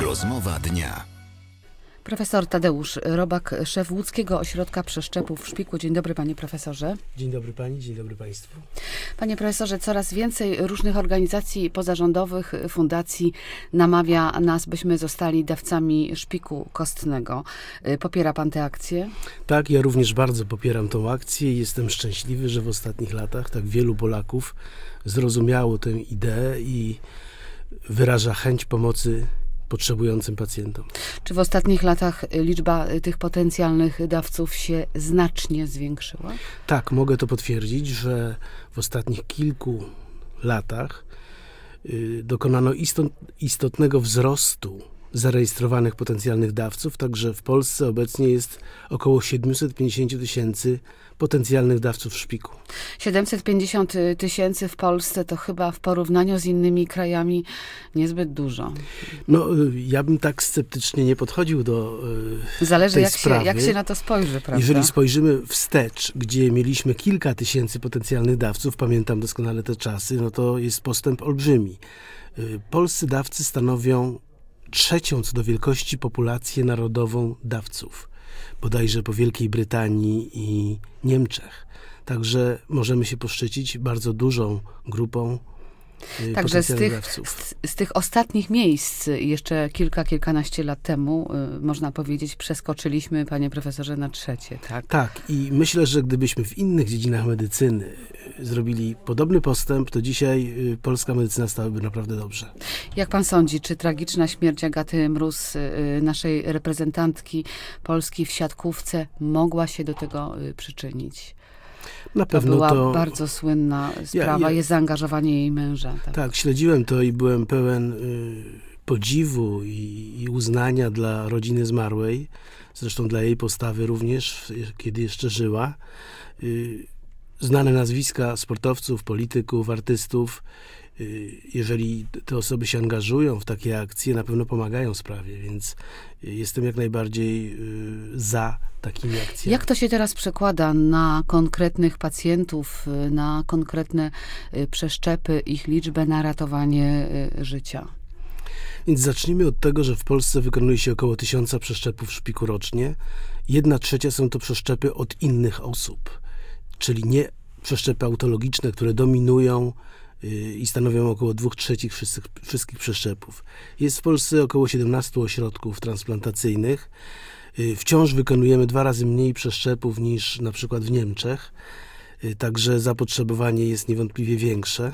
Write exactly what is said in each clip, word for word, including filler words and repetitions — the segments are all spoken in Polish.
Rozmowa dnia. Profesor Tadeusz Robak, szef Łódzkiego Ośrodka Przeszczepów w Szpiku. Dzień dobry, panie profesorze. Dzień dobry pani, dzień dobry państwu. Panie profesorze, coraz więcej różnych organizacji pozarządowych, fundacji namawia nas, byśmy zostali dawcami szpiku kostnego. Popiera pan tę akcję? Tak, ja również bardzo popieram tą akcję i jestem szczęśliwy, że w ostatnich latach tak wielu Polaków zrozumiało tę ideę i wyraża chęć pomocy potrzebującym pacjentom. Czy w ostatnich latach liczba tych potencjalnych dawców się znacznie zwiększyła? Tak, mogę to potwierdzić, że w ostatnich kilku latach y, dokonano istot, istotnego wzrostu zarejestrowanych potencjalnych dawców, także w Polsce obecnie jest około siedemset pięćdziesiąt tysięcy potencjalnych dawców szpiku. siedemset pięćdziesiąt tysięcy w Polsce to chyba w porównaniu z innymi krajami niezbyt dużo. No, ja bym tak sceptycznie nie podchodził do y, Zależy tej jak sprawy. się, jak się na to spojrzy, prawda? Jeżeli spojrzymy wstecz, gdzie mieliśmy kilka tysięcy potencjalnych dawców, pamiętam doskonale te czasy, no to jest postęp olbrzymi. Y, polscy dawcy stanowią trzecią co do wielkości populację narodową dawców, bodajże po Wielkiej Brytanii i Niemczech. Także możemy się poszczycić bardzo dużą grupą y, Także z tych, dawców. z, z tych ostatnich miejsc jeszcze kilka, kilkanaście lat temu, y, można powiedzieć, przeskoczyliśmy, panie profesorze, na trzecie, tak? Tak, i myślę, że gdybyśmy w innych dziedzinach medycyny zrobili podobny postęp, to dzisiaj y, polska medycyna stałaby naprawdę dobrze. Jak pan sądzi, czy tragiczna śmierć Agaty Mróz, y, naszej reprezentantki Polski w siatkówce, mogła się do tego y, przyczynić? Na To pewno była to bardzo słynna sprawa, Ja- ja- jest zaangażowanie jej męża. Tak. Tak, śledziłem to i byłem pełen y, podziwu i, i uznania dla rodziny zmarłej, zresztą dla jej postawy również, kiedy jeszcze żyła. Y, znane nazwiska sportowców, polityków, artystów, y, jeżeli te osoby się angażują w takie akcje, na pewno pomagają sprawie, więc y, jestem jak najbardziej y, za takimi akcjami. Jak to się teraz przekłada na konkretnych pacjentów, y, na konkretne y, przeszczepy, ich liczbę, na ratowanie y, życia? Więc zacznijmy od tego, że w Polsce wykonuje się około tysiąca przeszczepów szpiku rocznie. Jedna trzecia są to przeszczepy od innych osób, czyli nie przeszczepy autologiczne, które dominują yy, i stanowią około dwóch trzecich wszystkich, wszystkich przeszczepów. Jest w Polsce około siedemnastu ośrodków transplantacyjnych. Yy, wciąż wykonujemy dwa razy mniej przeszczepów niż na przykład w Niemczech, yy, także zapotrzebowanie jest niewątpliwie większe.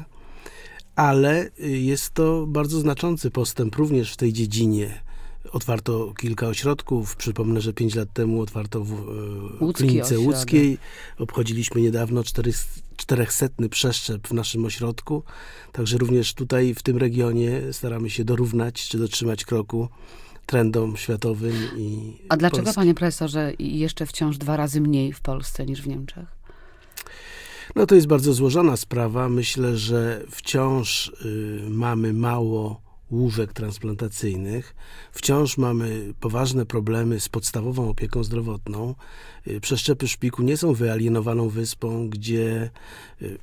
Ale jest to bardzo znaczący postęp również w tej dziedzinie. Otwarto kilka ośrodków. Przypomnę, że pięć lat temu otwarto w e, Łódzki klinice ośrodek. łódzkiej. Obchodziliśmy niedawno czterychsetny przeszczep w naszym ośrodku. Także również tutaj w tym regionie staramy się dorównać czy dotrzymać kroku trendom światowym. I A dlaczego, polskim. panie profesorze, jeszcze wciąż dwa razy mniej w Polsce niż w Niemczech? No to jest bardzo złożona sprawa. Myślę, że wciąż y, mamy mało łóżek transplantacyjnych. Wciąż mamy poważne problemy z podstawową opieką zdrowotną. Y, przeszczepy szpiku nie są wyalienowaną wyspą, gdzie y,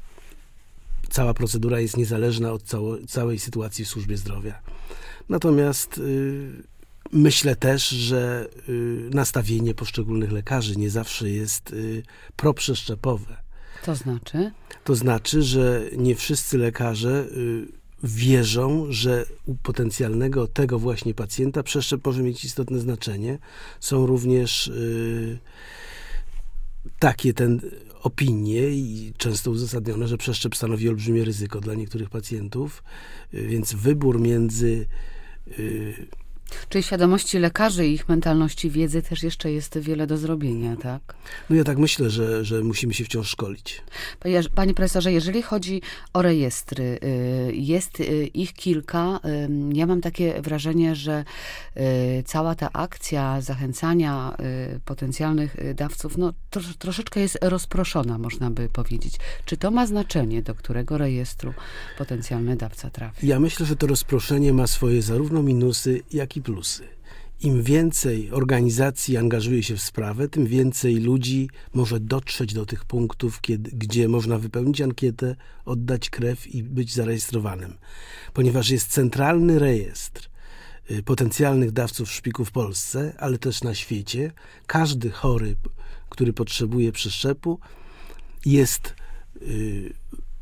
cała procedura jest niezależna od cało, całej sytuacji w służbie zdrowia. Natomiast y, myślę też, że y, nastawienie poszczególnych lekarzy nie zawsze jest y, proprzeszczepowe. To znaczy? To znaczy, że nie wszyscy lekarze y, wierzą, że u potencjalnego tego właśnie pacjenta przeszczep może mieć istotne znaczenie. Są również y, takie ten opinie i często uzasadnione, że przeszczep stanowi olbrzymie ryzyko dla niektórych pacjentów, y, więc wybór między y, Czyli świadomości lekarzy i ich mentalności wiedzy też jeszcze jest wiele do zrobienia, tak? No ja tak myślę, że, że musimy się wciąż szkolić. Panie, panie profesorze, jeżeli chodzi o rejestry, y, jest y, ich kilka. Y, Ja mam takie wrażenie, że y, cała ta akcja zachęcania y, potencjalnych y, dawców, no trosz, troszeczkę jest rozproszona, można by powiedzieć. Czy to ma znaczenie, do którego rejestru potencjalny dawca trafi? Ja myślę, że to rozproszenie ma swoje zarówno minusy, jak i plusy. Im więcej organizacji angażuje się w sprawę, tym więcej ludzi może dotrzeć do tych punktów, kiedy, gdzie można wypełnić ankietę, oddać krew i być zarejestrowanym. Ponieważ jest centralny rejestr potencjalnych dawców szpiku w Polsce, ale też na świecie. Każdy chory, który potrzebuje przeszczepu, jest y,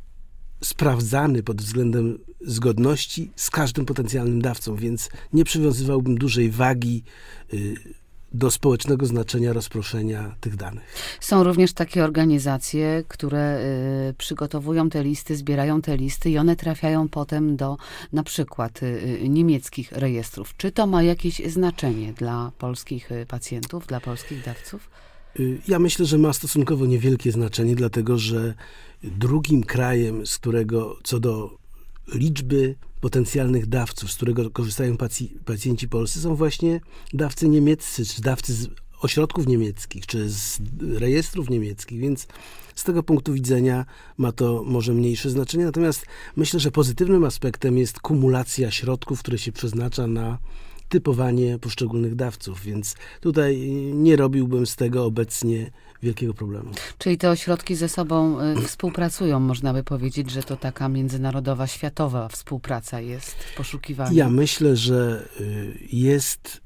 sprawdzany pod względem zgodności z każdym potencjalnym dawcą, więc nie przywiązywałbym dużej wagi y, do społecznego znaczenia rozproszenia tych danych. Są również takie organizacje, które y, przygotowują te listy, zbierają te listy i one trafiają potem do na przykład y, niemieckich rejestrów. Czy to ma jakieś znaczenie dla polskich y, pacjentów, dla polskich dawców? Ja myślę, że ma stosunkowo niewielkie znaczenie, dlatego że drugim krajem, z którego co do liczby potencjalnych dawców, z którego korzystają pac- pacjenci polscy, są właśnie dawcy niemieccy, czy dawcy z ośrodków niemieckich, czy z rejestrów niemieckich, więc z tego punktu widzenia ma to może mniejsze znaczenie. Natomiast myślę, że pozytywnym aspektem jest kumulacja środków, które się przeznacza na typowanie poszczególnych dawców, więc tutaj nie robiłbym z tego obecnie wielkiego problemu. Czyli te ośrodki ze sobą y, współpracują, można by powiedzieć, że to taka międzynarodowa, światowa współpraca jest w poszukiwaniu. Ja myślę, że y, jest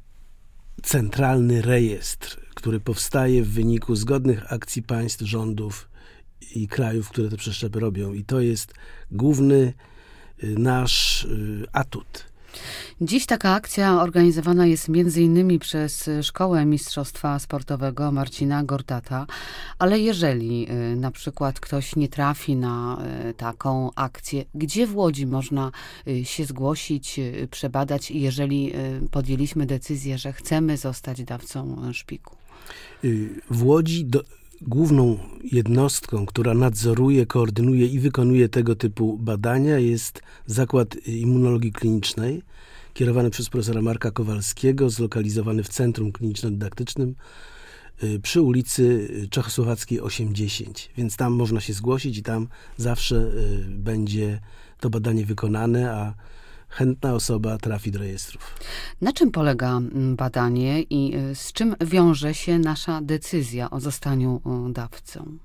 centralny rejestr, który powstaje w wyniku zgodnych akcji państw, rządów i krajów, które te przeszczepy robią. I to jest główny y, nasz y, atut. Dziś taka akcja organizowana jest między innymi przez Szkołę Mistrzostwa Sportowego Marcina Gortata, ale jeżeli y, na przykład ktoś nie trafi na y, taką akcję, gdzie w Łodzi można y, się zgłosić, y, przebadać, jeżeli y, podjęliśmy decyzję, że chcemy zostać dawcą szpiku? Y, w Łodzi do, główną jednostką, która nadzoruje, koordynuje i wykonuje tego typu badania, jest Zakład Immunologii Klinicznej, kierowany przez profesora Marka Kowalskiego, zlokalizowany w Centrum Kliniczno-Dydaktycznym przy ulicy Czechosłowackiej osiemdziesiąt. Więc tam można się zgłosić i tam zawsze będzie to badanie wykonane, a chętna osoba trafi do rejestrów. Na czym polega badanie i z czym wiąże się nasza decyzja o zostaniu dawcą?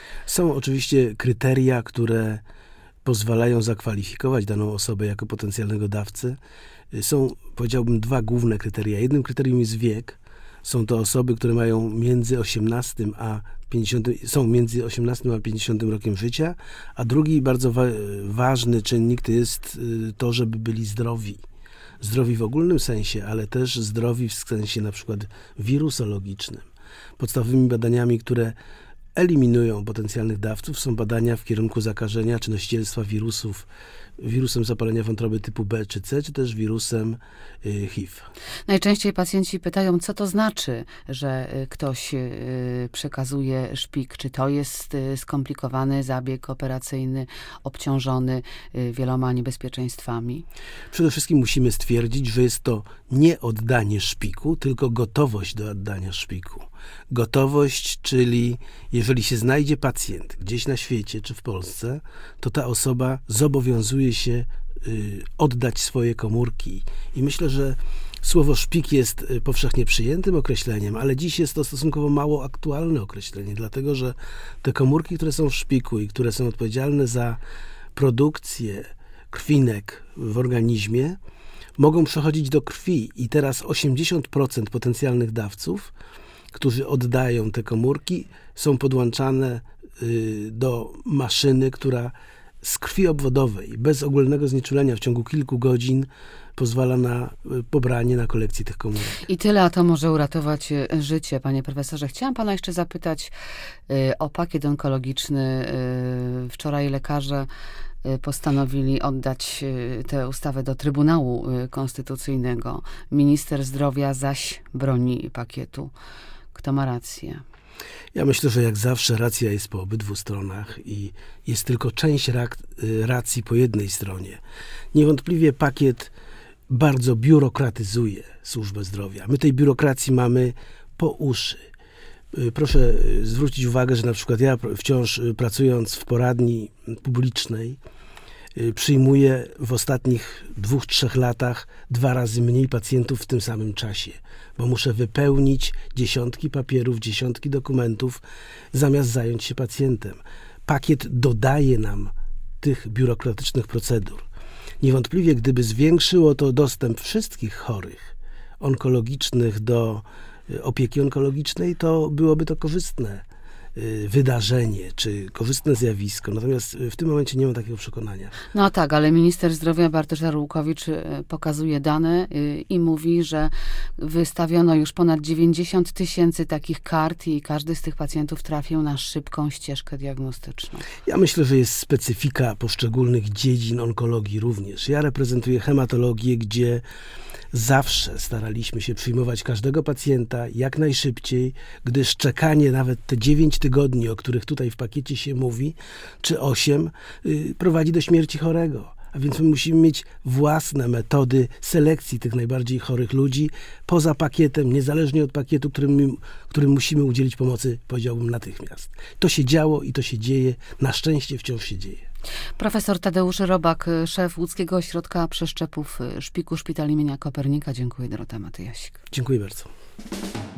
Są oczywiście kryteria, które pozwalają zakwalifikować daną osobę jako potencjalnego dawcę. Są, powiedziałbym, dwa główne kryteria. Jednym kryterium jest wiek. Są to osoby, które mają między osiemnastym a pięćdziesiątym, są między osiemnastym a pięćdziesiątym rokiem życia, a drugi bardzo wa- ważny czynnik to jest to, żeby byli zdrowi. Zdrowi w ogólnym sensie, ale też zdrowi w sensie na przykład wirusologicznym. Podstawowymi badaniami, które eliminują potencjalnych dawców, są badania w kierunku zakażenia czy nosicielstwa wirusów, wirusem zapalenia wątroby typu B czy C, czy też wirusem y, H I V. Najczęściej pacjenci pytają, co to znaczy, że y, ktoś y, przekazuje szpik. Czy to jest y, skomplikowany zabieg operacyjny, obciążony y, wieloma niebezpieczeństwami? Przede wszystkim musimy stwierdzić, że jest to nie oddanie szpiku, tylko gotowość do oddania szpiku. Gotowość, czyli jeżeli się znajdzie pacjent gdzieś na świecie czy w Polsce, to ta osoba zobowiązuje się y, oddać swoje komórki. I myślę, że słowo szpik jest y, powszechnie przyjętym określeniem, ale dziś jest to stosunkowo mało aktualne określenie, dlatego że te komórki, które są w szpiku i które są odpowiedzialne za produkcję krwinek w organizmie, mogą przechodzić do krwi i teraz osiemdziesiąt procent potencjalnych dawców, którzy oddają te komórki, są podłączane y, do maszyny, która z krwi obwodowej, bez ogólnego znieczulenia w ciągu kilku godzin pozwala na y, pobranie, na kolekcję tych komórek. I tyle, a to może uratować y, życie, panie profesorze. Chciałam pana jeszcze zapytać y, o pakiet onkologiczny. Y, wczoraj lekarze y, postanowili oddać y, tę ustawę do Trybunału y, Konstytucyjnego. Minister zdrowia zaś broni pakietu. Kto ma rację? Ja myślę, że jak zawsze racja jest po obydwu stronach i jest tylko część rak- racji po jednej stronie. Niewątpliwie pakiet bardzo biurokratyzuje służbę zdrowia. My tej biurokracji mamy po uszy. Proszę zwrócić uwagę, że na przykład ja wciąż pracując w poradni publicznej przyjmuję w ostatnich dwóch, trzech latach dwa razy mniej pacjentów w tym samym czasie, bo muszę wypełnić dziesiątki papierów, dziesiątki dokumentów, zamiast zająć się pacjentem. Pakiet dodaje nam tych biurokratycznych procedur. Niewątpliwie, gdyby zwiększyło to dostęp wszystkich chorych onkologicznych do opieki onkologicznej, to byłoby to korzystne wydarzenie, czy korzystne zjawisko. Natomiast w tym momencie nie mam takiego przekonania. No tak, ale minister zdrowia Bartosz Arłukowicz pokazuje dane i mówi, że wystawiono już ponad dziewięćdziesiąt tysięcy takich kart i każdy z tych pacjentów trafił na szybką ścieżkę diagnostyczną. Ja myślę, że jest specyfika poszczególnych dziedzin onkologii również. Ja reprezentuję hematologię, gdzie zawsze staraliśmy się przyjmować każdego pacjenta jak najszybciej, gdyż czekanie nawet te dziewięć tygodni, o których tutaj w pakiecie się mówi, czy osiem, yy, prowadzi do śmierci chorego. A więc my musimy mieć własne metody selekcji tych najbardziej chorych ludzi poza pakietem, niezależnie od pakietu, którym, którym musimy udzielić pomocy, powiedziałbym, natychmiast. To się działo i to się dzieje. Na szczęście wciąż się dzieje. Profesor Tadeusz Robak, szef Łódzkiego Ośrodka Przeszczepów Szpiku Szpital imienia Kopernika. Dziękuję, Dorota Matyjasik. Dziękuję bardzo.